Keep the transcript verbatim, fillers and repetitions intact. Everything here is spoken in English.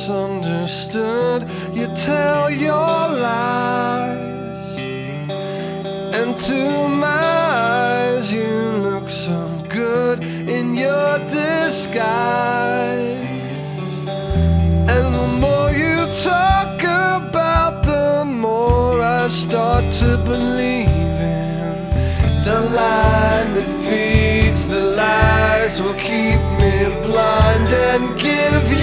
misunderstood. You tell your lies, and to my eyes you look so good in your disguise. And the more you talk about, the more I start to believe in the line that feeds the lies will keep me blind and give